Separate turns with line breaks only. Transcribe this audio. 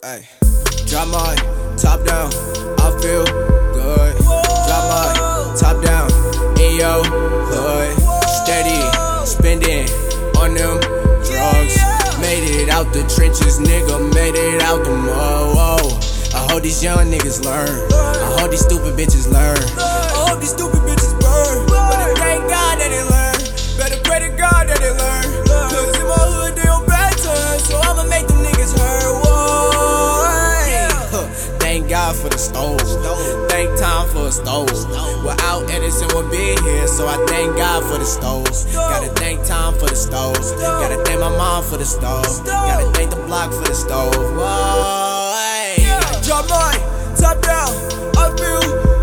Ay. Drop my top down, I feel good. Drop my top down in your hood. Steady spending on them drugs. Made it out the trenches, nigga, made it out the mud. Whoa. I hope these young niggas learn. I hope these stupid bitches learn. I hope these stupid bitches burn. Better thank God that they learn. Better pray to God that they learn. Cause in my hood they on bad times, so I'ma make them niggas hurt. Whoa. Thank God for the stove. Thank time for a stove. Without Edison would be here, so I thank God for the stoves. Gotta thank time for the stoves. Gotta thank my mom for the stove. Gotta thank the block for the stove. Whoa. Drop my top down, I feel